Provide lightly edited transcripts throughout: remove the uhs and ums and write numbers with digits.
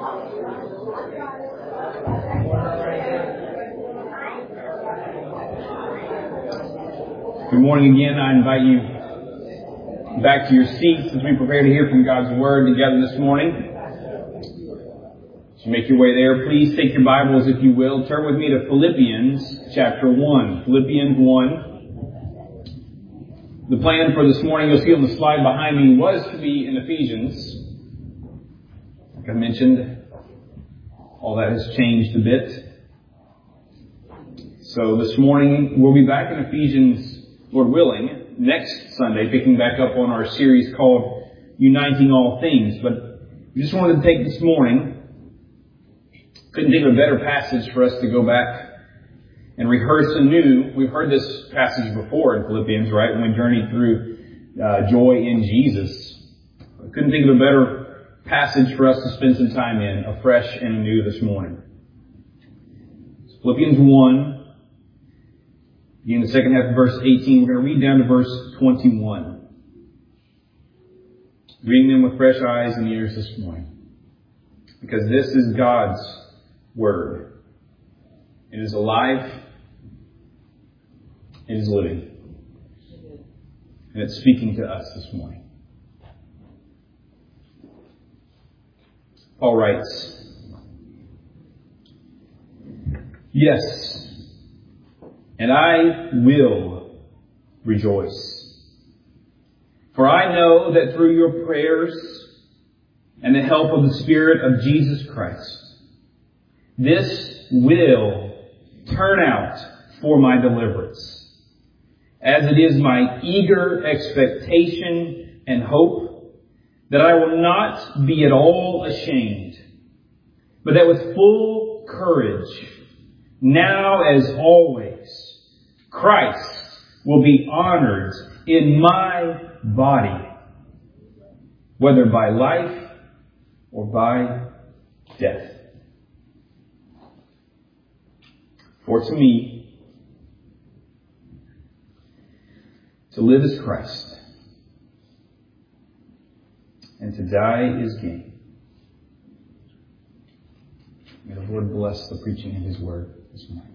Good morning again. I invite you back to your seats as we prepare to hear from God's Word together this morning. As you make your way there, please take your Bibles, if you will. Turn with me to Philippians chapter 1. Philippians 1. The plan for this morning, you'll see on the slide behind me, was to be in Ephesians. Like I mentioned, all that has changed a bit. So this morning, we'll be back in Ephesians, Lord willing, next Sunday, picking back up on our series called Uniting All Things. But we just wanted to take this morning, couldn't think of a better passage for us to go back and rehearse anew. We've heard this passage before in Philippians, right? When we journeyed through joy in Jesus. I couldn't think of a better passage for us to spend some time in, afresh and anew this morning. It's Philippians 1. In the second half of verse 18, we're going to read down to verse 21. Reading them with fresh eyes and ears this morning. Because this is God's Word. It is alive. It is living. And it's speaking to us this morning. Paul writes, "Yes, and I will rejoice. For I know that through your prayers and the help of the Spirit of Jesus Christ, this will turn out for my deliverance, as it is my eager expectation and hope that I will not be at all ashamed, but that with full courage, now as always, Christ will be honored in my body, whether by life or by death. For to me, to live is Christ, and to die is gain." May the Lord bless the preaching of His Word this morning.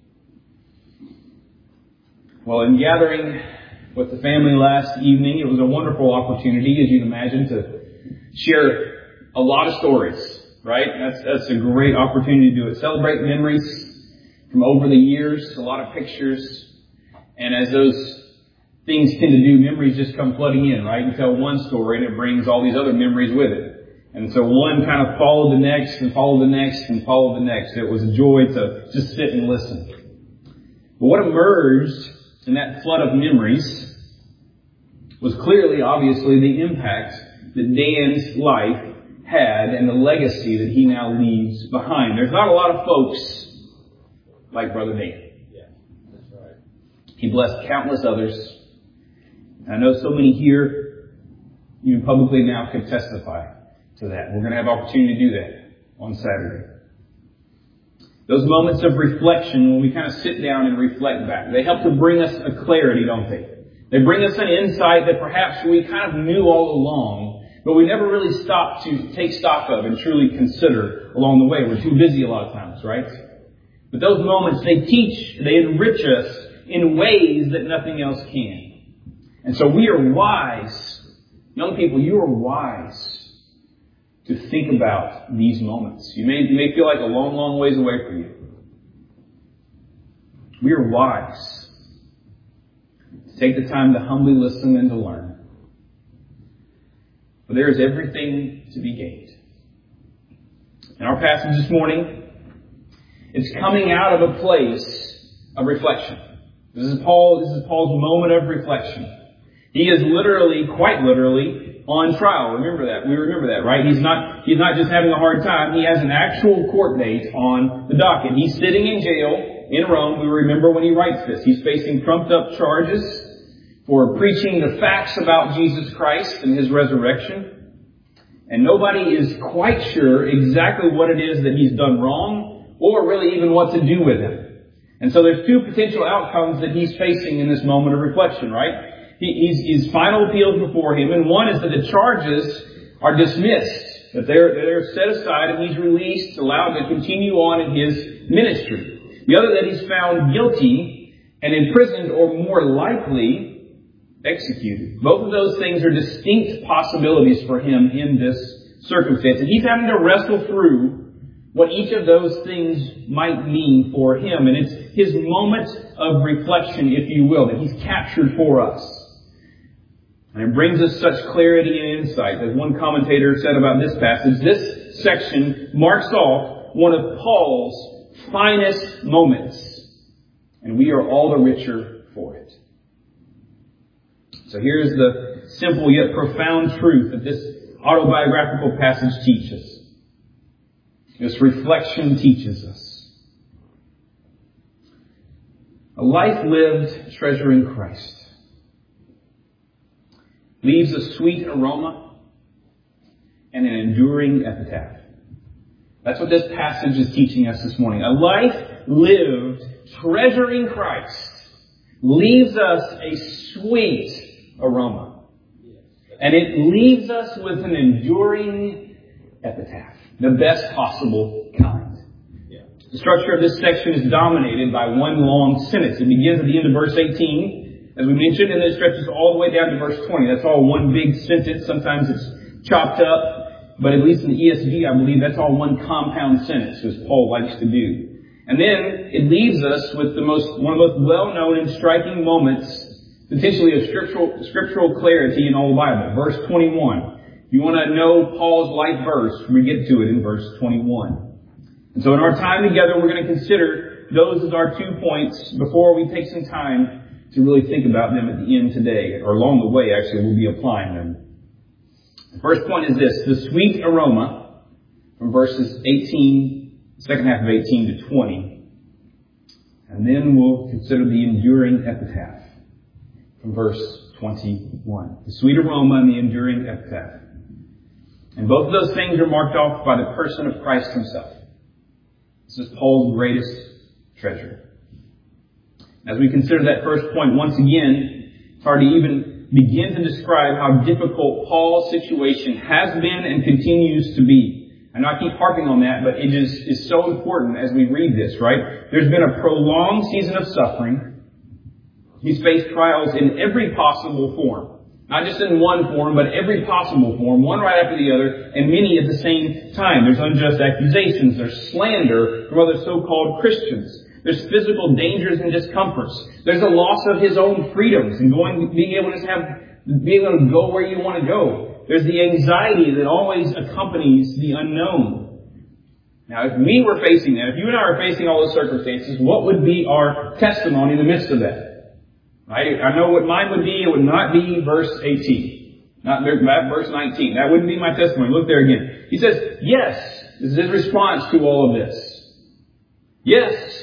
Well, in gathering with the family last evening, it was a wonderful opportunity, as you'd imagine, to share a lot of stories, right? That's a great opportunity to do it. Celebrate memories from over the years, a lot of pictures. And as those things tend to do, memories just come flooding in, right? You tell one story and it brings all these other memories with it. And so one kind of followed the next and followed the next and followed the next. It was a joy to just sit and listen. But what emerged in that flood of memories was clearly, obviously, the impact that Dan's life had and the legacy that he now leaves behind. There's not a lot of folks like Brother Dan. Yeah, that's right. He blessed countless others. And I know so many here, even publicly now, could testify to that. We're going to have opportunity to do that on Saturday. Those moments of reflection, when we kind of sit down and reflect back, they help to bring us a clarity, don't they? They bring us an insight that perhaps we kind of knew all along, but we never really stopped to take stock of and truly consider along the way. We're too busy a lot of times, right? But those moments, they teach, they enrich us in ways that nothing else can. And so we are wise. Young people, you are wise to think about these moments. You may feel like a long, long ways away from you. We are wise to take the time to humbly listen and to learn. For there is everything to be gained. In our passage this morning, it's coming out of a place of reflection. This is Paul's moment of reflection. He is literally, quite literally, on trial. Remember that. We remember that, right? He's not just having a hard time. He has an actual court date on the docket. He's sitting in jail in Rome. We remember when he writes this. He's facing trumped up charges for preaching the facts about Jesus Christ and His resurrection. And nobody is quite sure exactly what it is that he's done wrong or really even what to do with him. And so there's two potential outcomes that he's facing in this moment of reflection, right? His final appeals before him, and one is that the charges are dismissed That they're set aside and he's released, allowed to continue on in his ministry. The other, that he's found guilty and imprisoned, or more likely, executed. Both of those things are distinct possibilities for him in this circumstance. And he's having to wrestle through what each of those things might mean for him. And it's his moment of reflection, if you will, that he's captured for us. And it brings us such clarity and insight. As one commentator said about this passage, this section marks off one of Paul's finest moments. And we are all the richer for it. So here's the simple yet profound truth that this autobiographical passage teaches. This reflection teaches us. A life lived treasuring Christ leaves a sweet aroma and an enduring epitaph. That's what this passage is teaching us this morning. A life lived treasuring Christ leaves us a sweet aroma. And it leaves us with an enduring epitaph. The best possible kind. The structure of this section is dominated by one long sentence. It begins at the end of verse 18. As we mentioned, and it stretches all the way down to verse 20. That's all one big sentence. Sometimes it's chopped up, but at least in the ESV, I believe that's all one compound sentence, as Paul likes to do. And then it leaves us with one of the most well-known and striking moments, potentially of scriptural clarity in all the Bible. Verse 21. If you want to know Paul's life verse, we get to it in verse 21. And so in our time together, we're going to consider those as our 2 points before we take some time to really think about them at the end today, or along the way, actually, we'll be applying them. The first point is this, the sweet aroma from verses 18, second half of 18 to 20. And then we'll consider the enduring epitaph from verse 21. The sweet aroma and the enduring epitaph. And both of those things are marked off by the person of Christ himself. This is Paul's greatest treasure. As we consider that first point once again, it's hard to even begin to describe how difficult Paul's situation has been and continues to be. I know I keep harping on that, but it is so important as we read this, right? There's been a prolonged season of suffering. He's faced trials in every possible form. Not just in one form, but every possible form, one right after the other, and many at the same time. There's unjust accusations, there's slander from other so-called Christians. There's physical dangers and discomforts. There's a loss of his own freedoms and being able to go where you want to go. There's the anxiety that always accompanies the unknown. Now, if we were facing that, if you and I are facing all those circumstances, what would be our testimony in the midst of that? Right? I know what mine would be. It would not be verse 18. Not verse 19. That wouldn't be my testimony. Look there again. He says, yes. This is his response to all of this. Yes.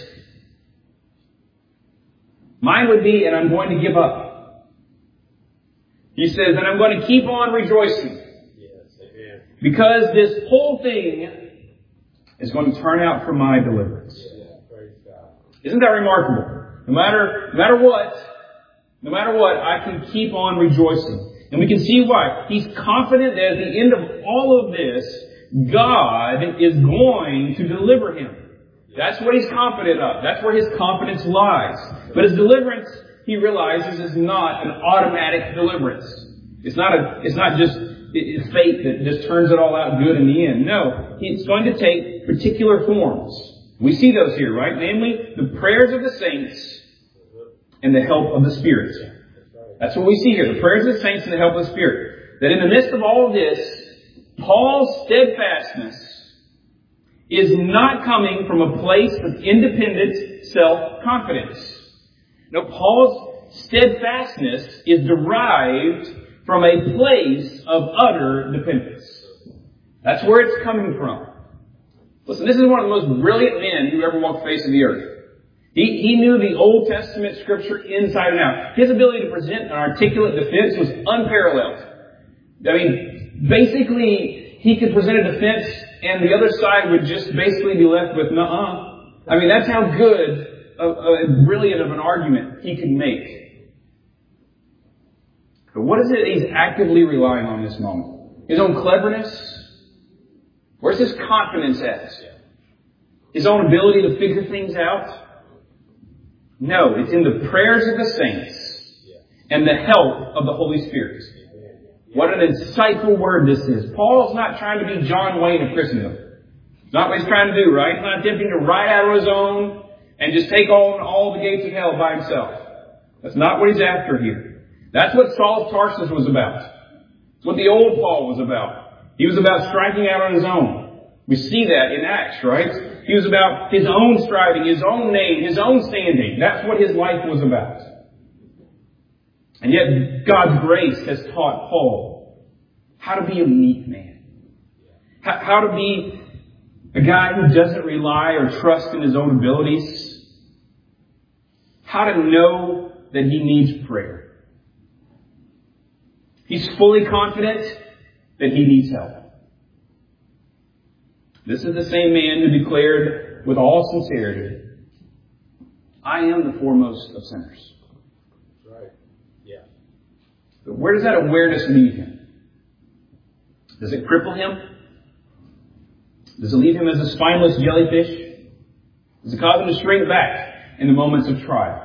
Mine would be, and I'm going to give up. He says, and I'm going to keep on rejoicing. Because this whole thing is going to turn out for my deliverance. Isn't that remarkable? No matter what, I can keep on rejoicing. And we can see why. He's confident that at the end of all of this, God is going to deliver him. That's what he's confident of. That's where his confidence lies. But his deliverance, he realizes, is not an automatic deliverance. It's not just fate that just turns it all out good in the end. No, it's going to take particular forms. We see those here, right? Namely, the prayers of the saints and the help of the Spirit. That's what we see here. The prayers of the saints and the help of the Spirit. That in the midst of all of this, Paul's steadfastness is not coming from a place of independent self-confidence. No, Paul's steadfastness is derived from a place of utter dependence. That's where it's coming from. Listen, this is one of the most brilliant men who ever walked the face of the earth. He knew the Old Testament Scripture inside and out. His ability to present an articulate defense was unparalleled. I mean, basically, he could present a defense and the other side would just basically be left with, nuh-uh. I mean, that's how good, brilliant of an argument he could make. But what is it he's actively relying on in this moment? His own cleverness? his confidence at? His own ability to figure things out? No, it's in the prayers of the saints and the help of the Holy Spirit. What an insightful word this is. Paul's not trying to be John Wayne of Christendom. It's not what he's trying to do, right? He's not attempting to ride out on his own and just take on all the gates of hell by himself. That's not what he's after here. That's what Saul of Tarsus was about. It's what the old Paul was about. He was about striking out on his own. We see that in Acts, right? He was about his own striving, his own name, his own standing. That's what his life was about. And yet God's grace has taught Paul how to be a meek man. How to be a guy who doesn't rely or trust in his own abilities. How to know that he needs prayer. He's fully confident that he needs help. This is the same man who declared with all sincerity, I am the foremost of sinners. Right. Yeah. But where does that awareness leave him? Does it cripple him? Does it leave him as a spineless jellyfish? Does it cause him to shrink back in the moments of trial?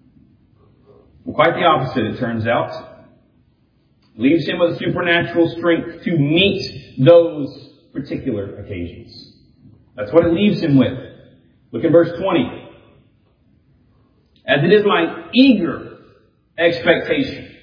Well, quite the opposite, it turns out. It leaves him with supernatural strength to meet those particular occasions. That's what it leaves him with. Look in verse 20. As it is my eager expectation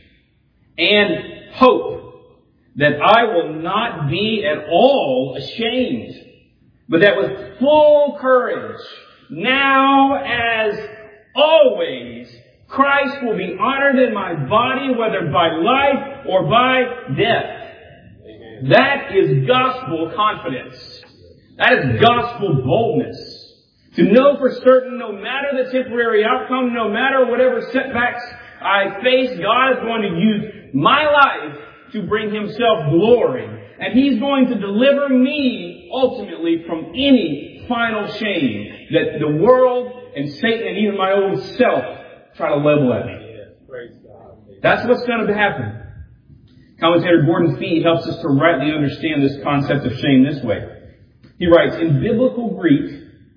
and hope that I will not be at all ashamed, but that with full courage, now as always, Christ will be honored in my body, whether by life or by death. Amen. That is gospel confidence. That is gospel boldness. To know for certain, no matter the temporary outcome, no matter whatever setbacks I face, God is going to use my life to bring Himself glory. And He's going to deliver me ultimately from any final shame that the world and Satan and even my own self try to level at me. That's what's going to happen. Commentator Gordon Fee helps us to rightly understand this concept of shame this way. He writes, in biblical Greek,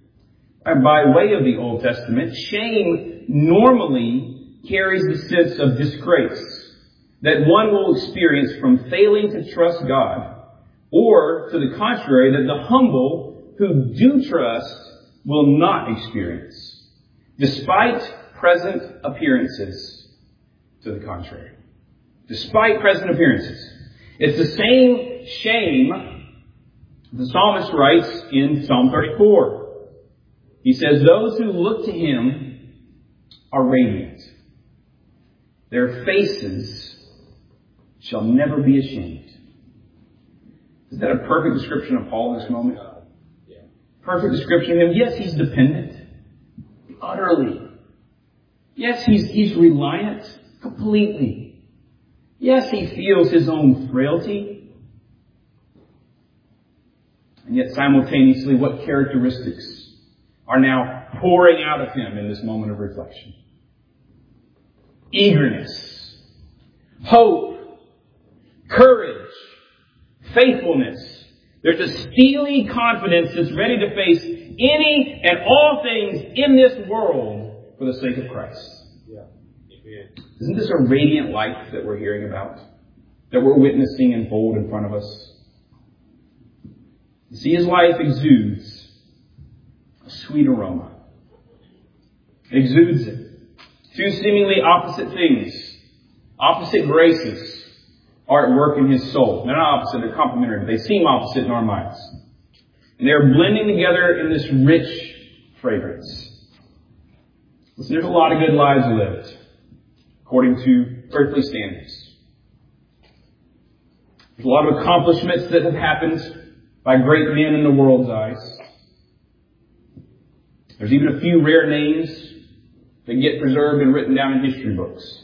by way of the Old Testament, shame normally carries the sense of disgrace that one will experience from failing to trust God, or, to the contrary, that the humble who do trust will not experience, despite present appearances to the contrary. Despite present appearances. It's the same shame the psalmist writes in Psalm 34. He says, those who look to Him are radiant. Their faces shall never be ashamed. Is that a perfect description of Paul in this moment? Perfect description of him. Yes, he's dependent. Utterly. Yes, he's reliant completely. Yes, he feels his own frailty. And yet simultaneously, what characteristics are now pouring out of him in this moment of reflection? Eagerness, hope, courage, faithfulness. There's a steely confidence that's ready to face any and all things in this world for the sake of Christ. Yeah. Isn't this a radiant life that we're hearing about? That we're witnessing unfold in front of us? You see, his life exudes a sweet aroma. It exudes it. Two seemingly opposite things, opposite graces, are at work in his soul. They're not opposite, they're complementary, but they seem opposite in our minds. And they're blending together in this rich fragrance. Listen, there's a lot of good lives lived, according to earthly standards. There's a lot of accomplishments that have happened by great men in the world's eyes. There's even a few rare names that get preserved and written down in history books.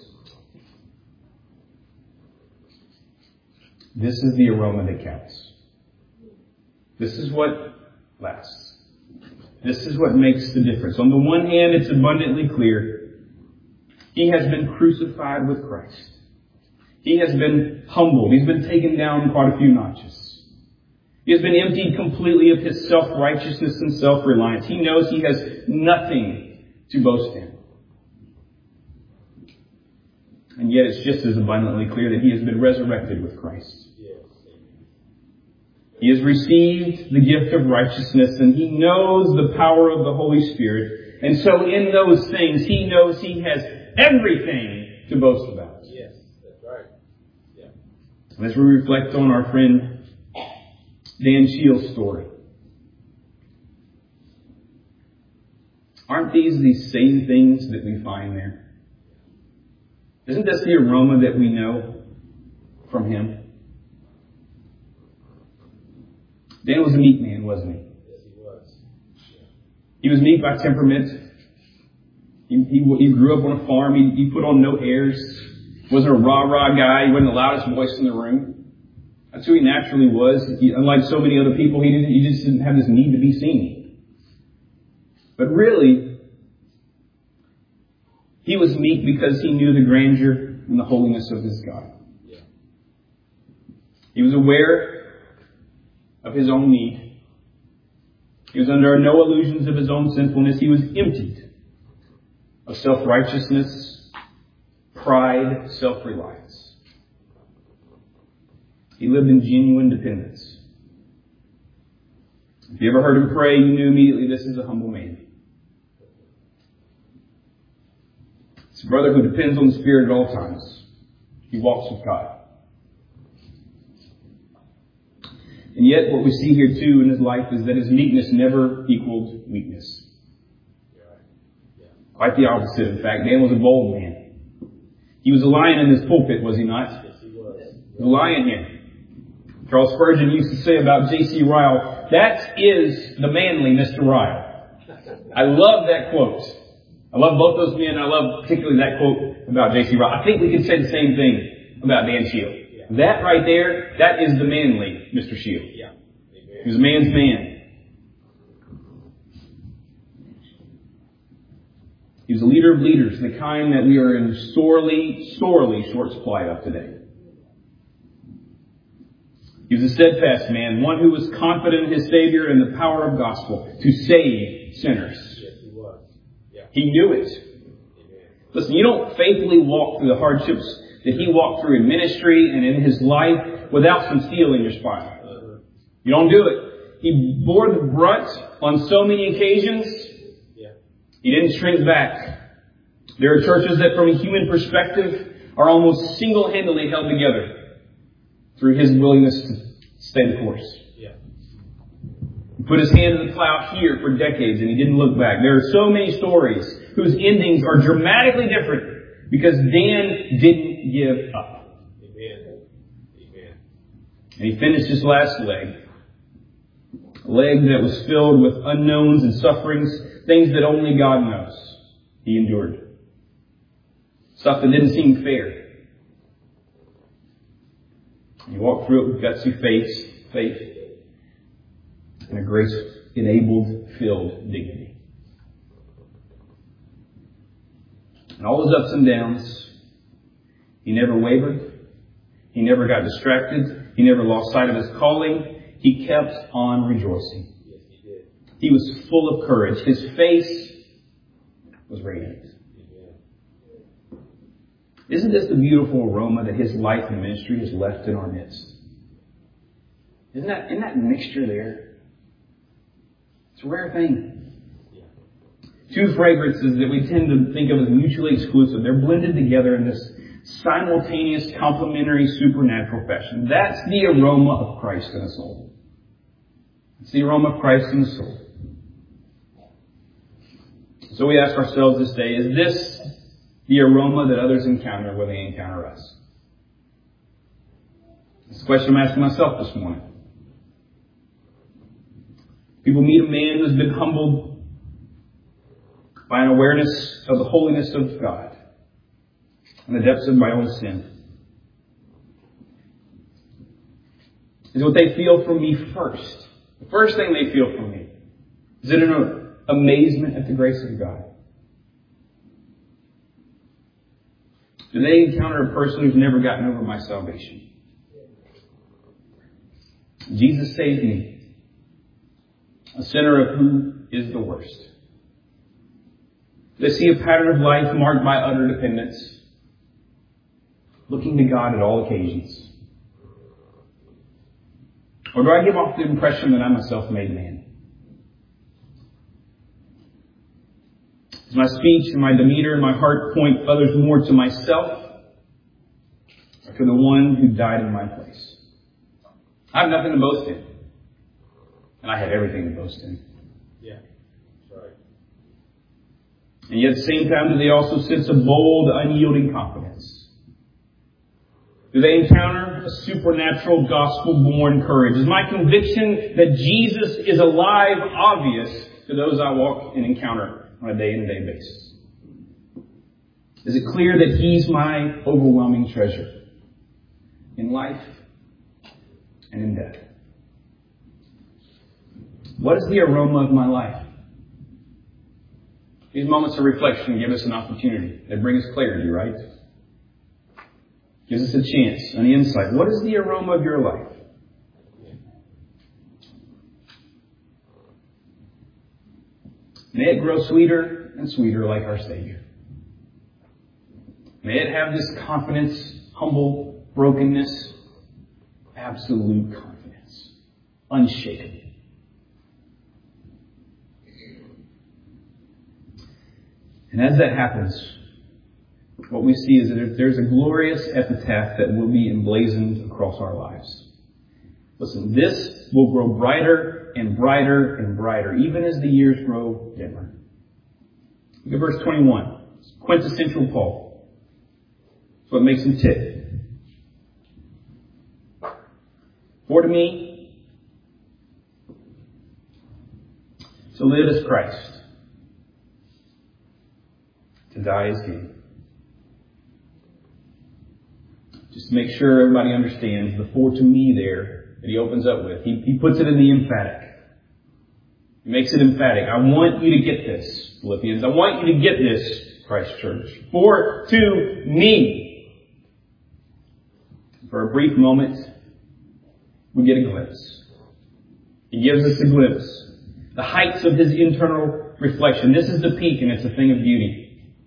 This is the aroma that counts. This is what lasts. This is what makes the difference. On the one hand, it's abundantly clear. He has been crucified with Christ. He has been humbled. He's been taken down quite a few notches. He has been emptied completely of his self-righteousness and self-reliance. He knows he has nothing to boast in. And yet it's just as abundantly clear that he has been resurrected with Christ. He has received the gift of righteousness, and he knows the power of the Holy Spirit. And so in those things, he knows he has everything to boast about. Yes, that's right. Yeah. And as we reflect on our friend Dan Shields' story, aren't these the same things that we find there? Isn't this the aroma that we know from him? Dan was a meek man, wasn't he? Yes, he was. He was meek by temperament. He grew up on a farm. He put on no airs. Wasn't a rah-rah guy. He wasn't the loudest voice in the room. That's who he naturally was. Unlike so many other people, he just didn't have this need to be seen. But really, he was meek because he knew the grandeur and the holiness of his God. Yeah. He was aware of his own need. He was under no illusions of his own sinfulness. He was emptied of self-righteousness, pride, self-reliance. He lived in genuine dependence. If you ever heard him pray, you knew immediately this is a humble man. It's a brother who depends on the Spirit at all times. He walks with God. And yet what we see here too in his life is that his meekness never equaled weakness. Quite the opposite, in fact. Dan was a bold man. He was a lion in his pulpit, was he not? Yes, he was. He was a lion here. Charles Spurgeon used to say about J.C. Ryle, that is the manly Mr. Ryle. I love that quote. I love both those men. I love particularly that quote about J.C. Ryle. I think we could say the same thing about Dan Shield. That right there, that is the manly Mr. Shield. Yeah. He was a man's man. He was a leader of leaders, the kind that we are in sorely, sorely short supply of today. He was a steadfast man, one who was confident in his Savior and the power of gospel to save sinners. Yes, he was. Yeah. He knew it. Amen. Listen, you don't faithfully walk through the hardships that he walked through in ministry and in his life without some steel in your spine. You don't do it. He bore the brunt on so many occasions. Yeah. He didn't shrink back. There are churches that from a human perspective are almost single-handedly held together through his willingness to stay the course. Yeah. He put his hand in the plow here for decades and he didn't look back. There are so many stories whose endings are dramatically different because Dan didn't give up. Amen. Amen. And he finished his last leg. A leg that was filled with unknowns and sufferings, things that only God knows. He endured. Stuff that didn't seem fair. He walked through it with gutsy faith, and a grace-enabled, filled dignity. And all his ups and downs, he never wavered. He never got distracted. He never lost sight of his calling. He kept on rejoicing. Yes, he did. He was full of courage. His face was radiant. Amen. Isn't this the beautiful aroma that his life and ministry has left in our midst? Isn't that mixture there? It's a rare thing. Yeah. Two fragrances that we tend to think of as mutually exclusive. They're blended together in this simultaneous, complementary, supernatural fashion. That's the aroma of Christ in a soul. It's the aroma of Christ in the soul. So we ask ourselves this day, is this the aroma that others encounter when they encounter us? It's a question I'm asking myself this morning. People meet a man who's been humbled by an awareness of the holiness of God and the depths of my own sin. Is what they feel from me first. The first thing they feel from me is it an amazement at the grace of God? Do they encounter a person who's never gotten over my salvation? Jesus saved me, a sinner of who is the worst. Do I see a pattern of life marked by utter dependence, looking to God at all occasions? Or do I give off the impression that I'm a self-made man? Does my speech and my demeanor and my heart point others more to myself or to the one who died in my place? I have nothing to boast in. And I have everything to boast in. Yeah. That's right. And yet at the same time, do they also sense a bold, unyielding confidence? Do they encounter a supernatural, gospel-born courage? Is my conviction that Jesus is alive obvious to those I walk and encounter on a day-to-day basis? Is it clear that He's my overwhelming treasure in life and in death? What is the aroma of my life? These moments of reflection give us an opportunity. They bring us clarity, right? Gives us a chance, an insight. What is the aroma of your life? May it grow sweeter and sweeter like our Savior. May it have this confidence, humble brokenness, absolute confidence, unshaken. And as that happens, what we see is that there's a glorious epitaph that will be emblazoned across our lives. Listen, this will grow brighter and brighter and brighter, even as the years grow dimmer. Look at verse 21. It's quintessential Paul. It's what makes him tick. For to me, to live is Christ. To die is gain. Just to make sure everybody understands the "for to me" there that he opens up with. He puts it in the emphatic. He makes it emphatic. I want you to get this, Philippians. I want you to get this, Christ Church. For to me. For a brief moment, we get a glimpse. He gives us a glimpse. The heights of his internal reflection. This is the peak, and it's a thing of beauty.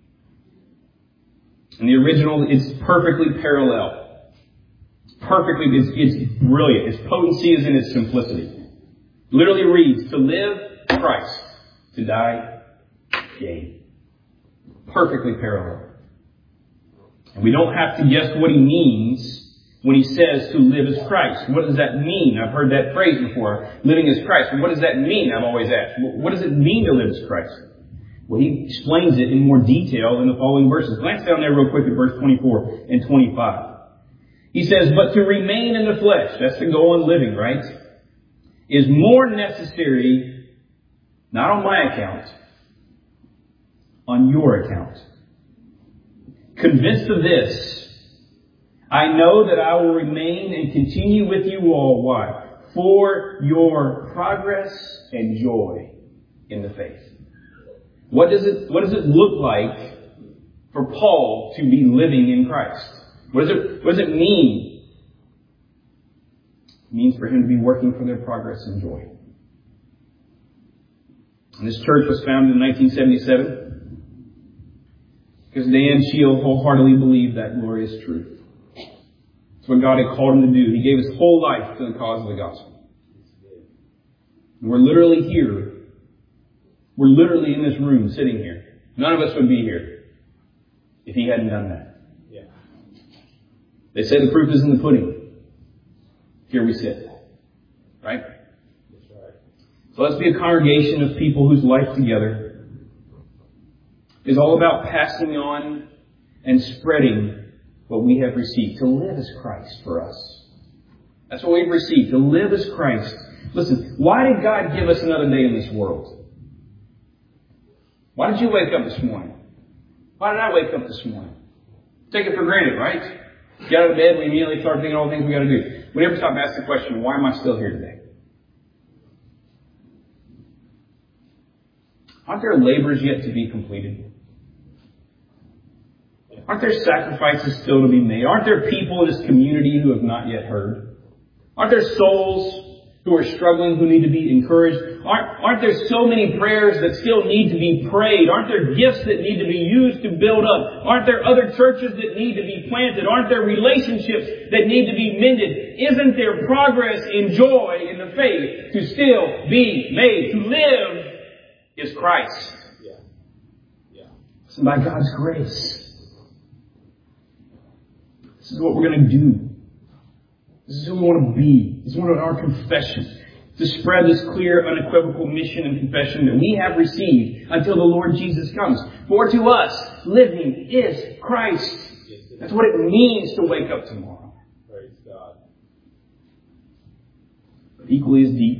In the original, it's perfectly parallel. It's brilliant. Its potency is in its simplicity. Literally reads, to live, Christ. To die, gain. Perfectly parallel. And we don't have to guess what he means when he says to live as Christ. What does that mean? I've heard that phrase before. Living as Christ. What does that mean? I've always asked. What does it mean to live as Christ? Well, he explains it in more detail in the following verses. Glance down there real quick at verse 24 and 25. He says, but to remain in the flesh, that's the goal in living, right? Is more necessary, not on my account, on your account. Convinced of this, I know that I will remain and continue with you all. Why? For your progress and joy in the faith. What does it look like for Paul to be living in Christ? What does it mean? It means for him to be working for their progress and joy. And this church was founded in 1977 because Dan Shield wholeheartedly believed that glorious truth. It's what God had called him to do. He gave his whole life to the cause of the gospel. And we're literally here. We're literally in this room, sitting here. None of us would be here if he hadn't done that. Yeah. They say the proof is in the pudding. Here we sit. Right? That's right. So let's be a congregation of people whose life together is all about passing on and spreading what we have received. To live as Christ for us. That's what we've received. To live as Christ. Listen, why did God give us another day in this world? Why did you wake up this morning? Why did I wake up this morning? Take it for granted, right? Get out of bed, we immediately start thinking all the things we got to do. We never stop asking the question, why am I still here today? Aren't there labors yet to be completed? Aren't there sacrifices still to be made? Aren't there people in this community who have not yet heard? Aren't there souls who are struggling who need to be encouraged? Aren't there so many prayers that still need to be prayed? Aren't there gifts that need to be used to build up? Aren't there other churches that need to be planted? Aren't there relationships that need to be mended? Isn't there progress in joy in the faith to still be made? To live is Christ. And by God's grace, this is what we're going to do. This is who we want to be. This is one of our confession. To spread this clear, unequivocal mission and confession that we have received until the Lord Jesus comes. For to us, living is Christ. That's what it means to wake up tomorrow. Praise God. But equally as deep,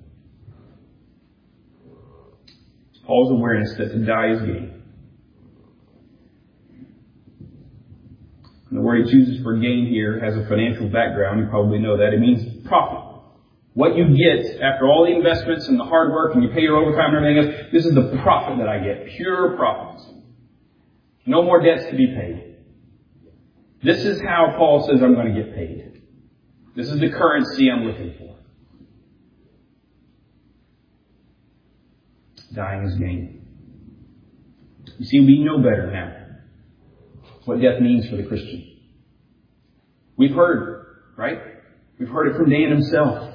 Paul's awareness that to die is gain. And the word he chooses for gain here has a financial background. You probably know that. It means profit. What you get after all the investments and the hard work and you pay your overtime and everything else, this is the profit that I get. Pure profit. No more debts to be paid. This is how Paul says I'm going to get paid. This is the currency I'm looking for. Dying is gain. You see, we know better now what death means for the Christian. We've heard, right? We've heard it from Dan himself.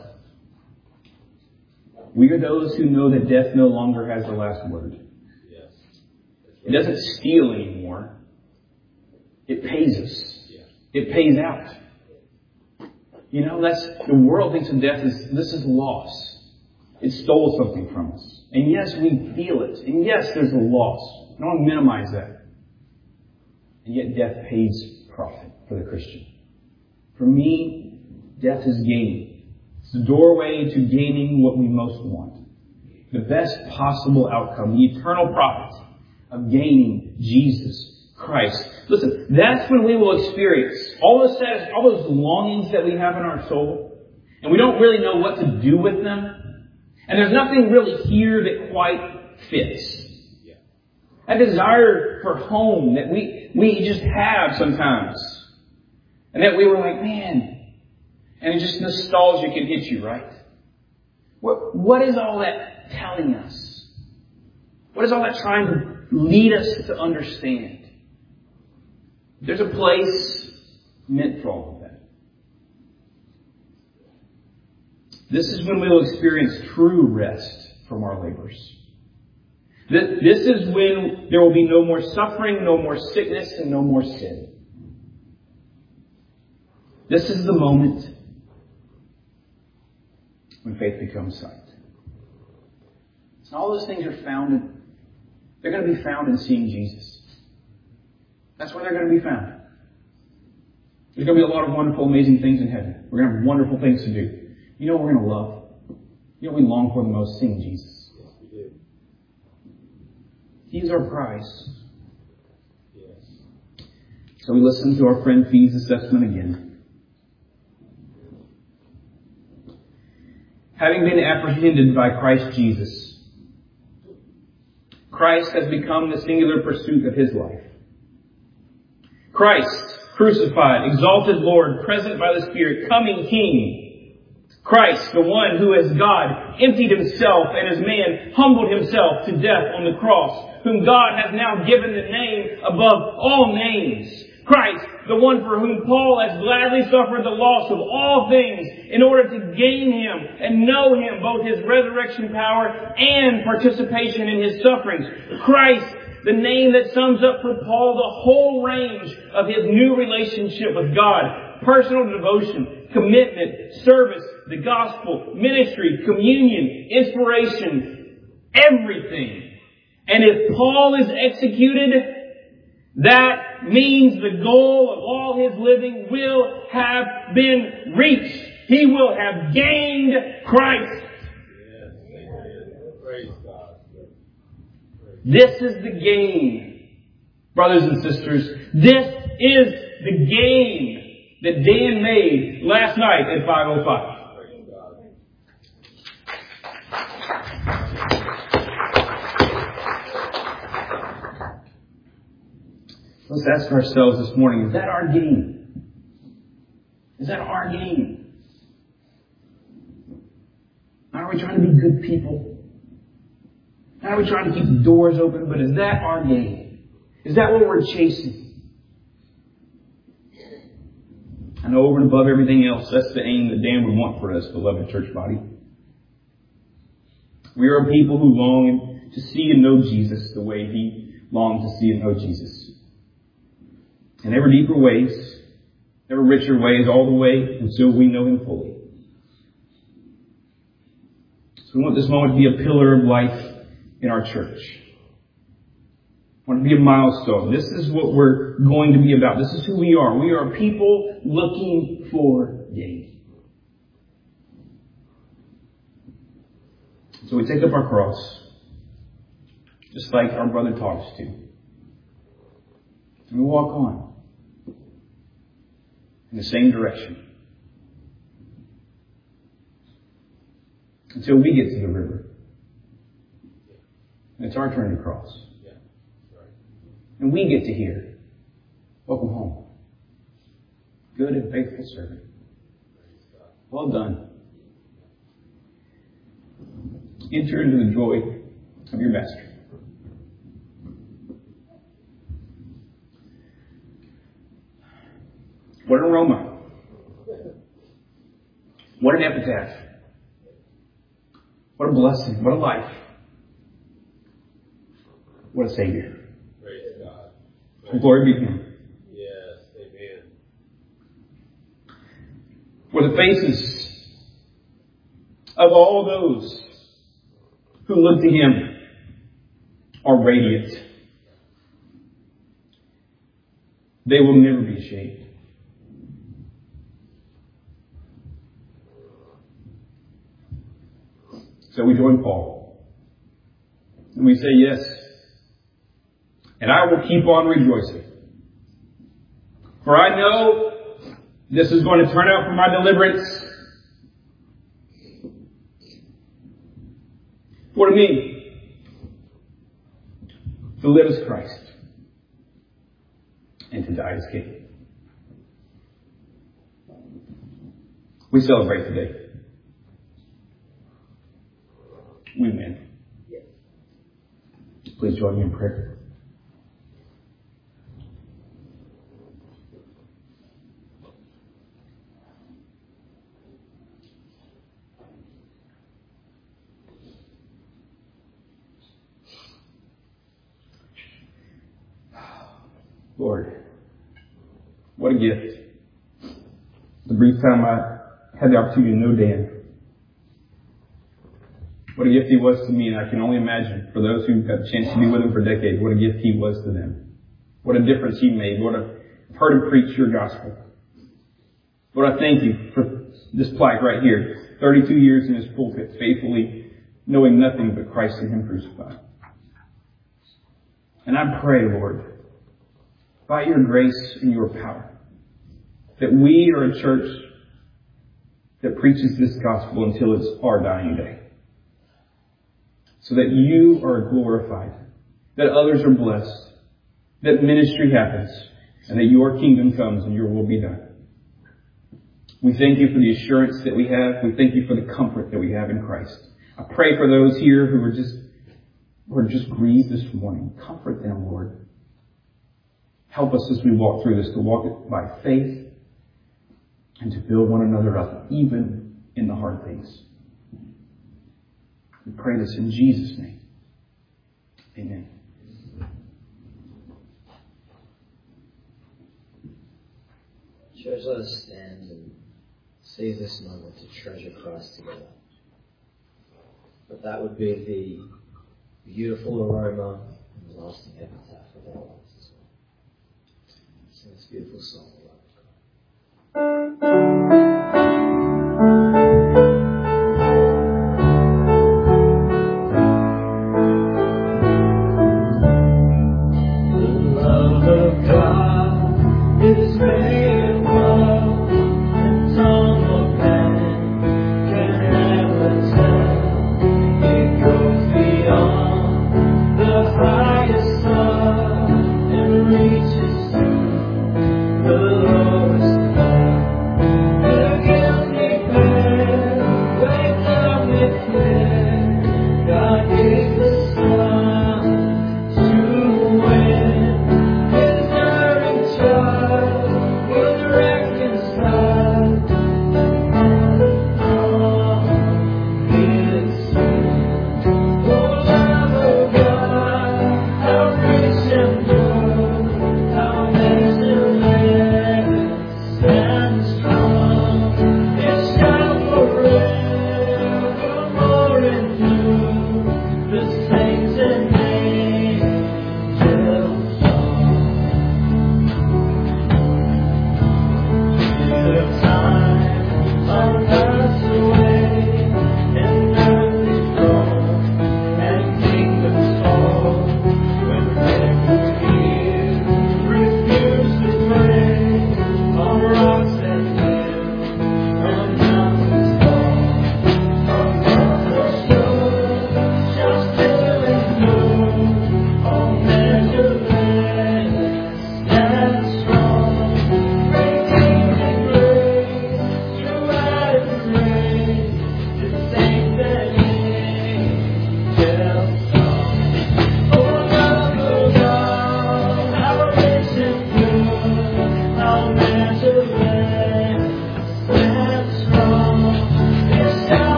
We are those who know that death no longer has the last word. Yes. It doesn't steal anymore. It pays us. It pays out. You know, that's the world thinks of death as this is loss. It stole something from us. And yes, we feel it. And yes, there's a loss. I don't want to minimize that. And yet death pays profit for the Christian. For me, death is gain. It's the doorway to gaining what we most want. The best possible outcome, the eternal profit of gaining Jesus Christ. Listen, that's when we will experience all those longings that we have in our soul. And we don't really know what to do with them. And there's nothing really here that quite fits. That desire for home that we just have sometimes. And that we were like, man. And just nostalgia can hit you, right? What is all that telling us? What is all that trying to lead us to understand? There's a place meant for all of that. This is when we will experience true rest from our labors. This is when there will be no more suffering, no more sickness, and no more sin. This is the moment when faith becomes sight. So all those things are found they're going to be found in seeing Jesus. That's where they're going to be found. There's going to be a lot of wonderful, amazing things in heaven. We're going to have wonderful things to do. You know what we're going to love? You know what we long for the most? Seeing Jesus. He's our prize. Yes. So we listen to our friend Fee's assessment again. Having been apprehended by Christ Jesus, Christ has become the singular pursuit of his life. Christ, crucified, exalted Lord, present by the Spirit, coming King. Christ, the one who as God emptied himself and as man humbled himself to death on the cross, whom God has now given the name above all names. Christ, the one for whom Paul has gladly suffered the loss of all things in order to gain him and know him, both his resurrection power and participation in his sufferings. Christ, the name that sums up for Paul the whole range of his new relationship with God. Personal devotion, commitment, service, the gospel, ministry, communion, inspiration, everything. And if Paul is executed, that means the goal of all his living will have been reached. He will have gained Christ. Praise God. This is the gain, brothers and sisters. This is the gain that Dan made last night at 5:05. Let's ask ourselves this morning, is that our gain? Is that our gain? good people? Not are we trying to keep the doors open, but is that our game? Is that what we're chasing? I know over and above everything else, that's the aim that Dan would want for us, beloved church body. We are a people who long to see and know Jesus the way He longed to see and know Jesus. In ever deeper ways, ever richer ways, all the way until we know Him fully. So we want this moment to be a pillar of life in our church. We want it to be a milestone. This is what we're going to be about. This is who we are. We are people looking for gain. So we take up our cross, just like our brother taught us to. And we walk on in the same direction until we get to the river. And it's our turn to cross. Yeah, that's right. And we get to hear, welcome home. Good and faithful servant. Well done. Enter into the joy of your master. What an aroma. What an epitaph. What a blessing. What a life. What a Savior. Praise God. Glory be to Him. Yes, amen. For the faces of all those who look to Him are radiant. They will never be ashamed. So we join Paul. And we say, yes. And I will keep on rejoicing. For I know this is going to turn out for my deliverance. For to me, to live is Christ, and to die is gain. We celebrate today. We win. Please join me in prayer. Lord, what a gift. The brief time I had the opportunity to know Dan. What a gift he was to me, and I can only imagine for those who got a chance to be with him for decades, what a gift he was to them. What a difference he made. I've heard him preach your gospel. Lord, I thank you for this plaque right here. 32 years in his pulpit, faithfully knowing nothing but Christ and Him crucified. And I pray, Lord, by your grace and your power, that we are a church that preaches this gospel until it's our dying day. So that you are glorified, that others are blessed, that ministry happens, and that your kingdom comes and your will be done. We thank you for the assurance that we have. We thank you for the comfort that we have in Christ. I pray for those here who are just grieved this morning. Comfort them, Lord. Help us as we walk through this to walk it by faith and to build one another up, even in the hard things. We pray this in Jesus' name. Amen. Church, let us stand and seize this moment to treasure Christ together. But that would be the beautiful aroma and the lasting epitaph of our lives as well. Sing this beautiful song, the love of God. Reaches to the lowest part.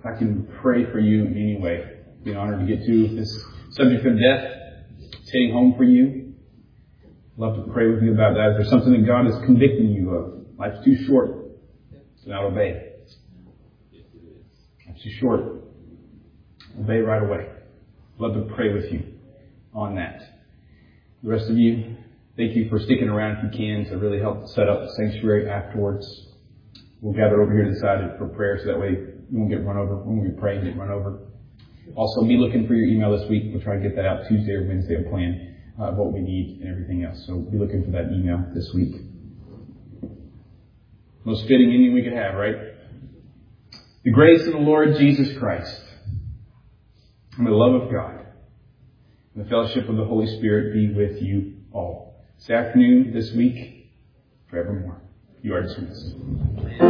I can pray for you in any way. It'd be an honor to get to this subject of death. It's hitting home for you. I'd love to pray with you about that. If there's something that God is convicting you of, life's too short to not obey. Life's too short. Obey right away. I'd love to pray with you on that. The rest of you, thank you for sticking around if you can to really help set up the sanctuary afterwards. We'll gather over here to the side for prayer so that way you won't get run over. When we pray, you get run over. Also, be looking for your email this week. We'll try to get that out Tuesday or Wednesday and plan what we need and everything else. So be looking for that email this week. Most fitting ending we could have, right? The grace of the Lord Jesus Christ and the love of God and the fellowship of the Holy Spirit be with you all. This afternoon, this week, forevermore. You are dismissed.